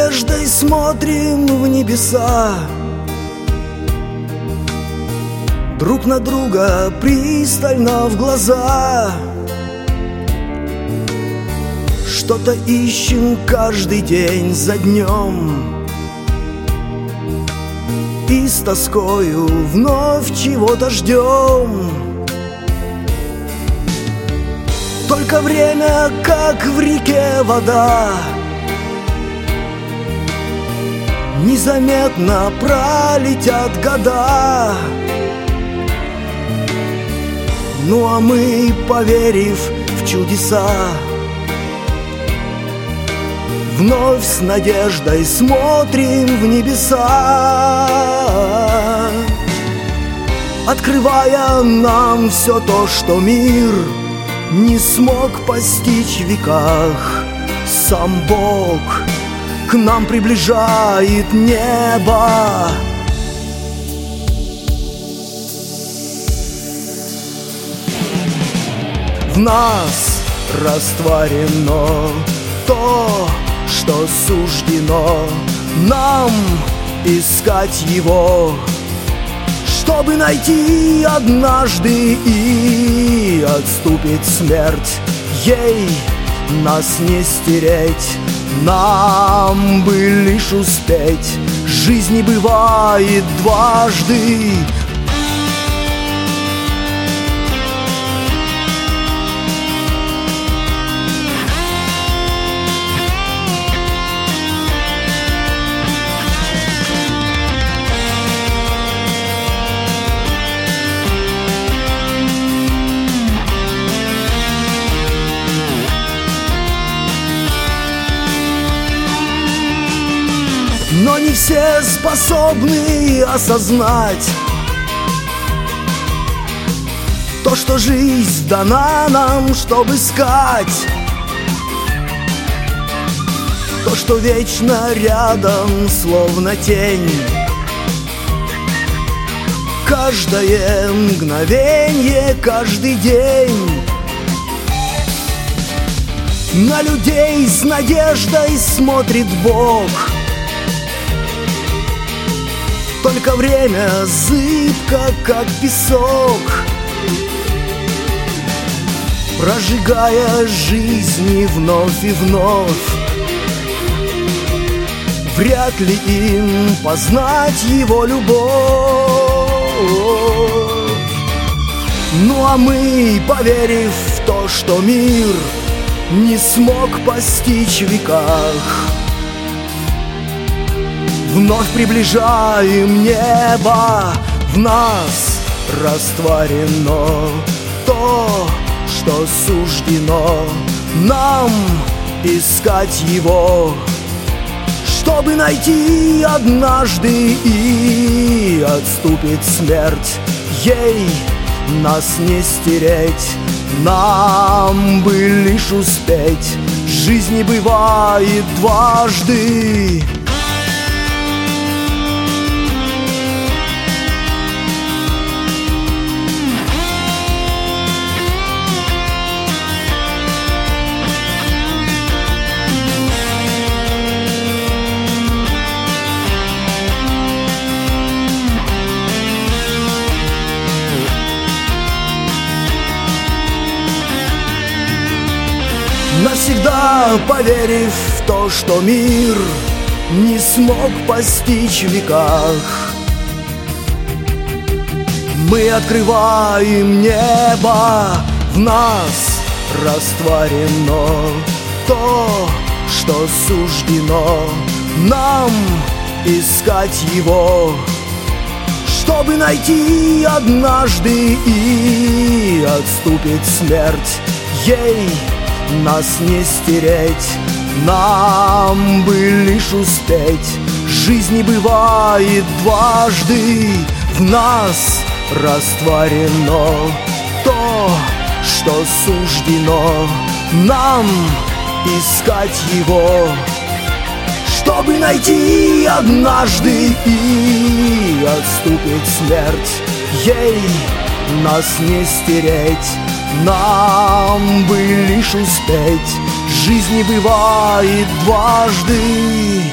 надеждой смотрим в небеса, друг на друга пристально в глаза. Что-то ищем каждый день за днем, и с тоскою вновь чего-то ждем. Только время, как в реке вода, незаметно пролетят года. Ну а мы, поверив в чудеса, вновь с надеждой смотрим в небеса, открывая нам все то, что мир не смог постичь в веках. Сам Бог к нам приближает небо. В нас растворено то, что суждено нам искать его, чтобы найти однажды, и отступит смерть, ей нас не стереть. Нам бы лишь успеть, жизнь не бывает дважды. Но не все способны осознать то, что жизнь дана нам, чтобы искать то, что вечно рядом, словно тень. Каждое мгновенье, каждый день. На людей с надеждой смотрит Бог. Только время зыбко, как песок, прожигая жизни вновь и вновь. Вряд ли им познать его любовь. Ну а мы, поверив в то, что мир не смог постичь в веках, вновь приближаем небо. В нас растворено то, что суждено нам искать его, чтобы найти однажды, и отступит смерть, ей нас не стереть. Нам бы лишь успеть, жизнь не бывает дважды. Навсегда поверив в то, что мир не смог постичь в веках, мы открываем небо. В нас растворено то, что суждено нам искать его, чтобы найти однажды, и отступит смерть, ей нас не стереть. Нам бы лишь успеть, жизнь не бывает дважды. В нас растворено то, что суждено нам искать его, чтобы найти однажды, и отступит смерть, ей нас не стереть. Нам бы лишь успеть, жизнь не бывает дважды.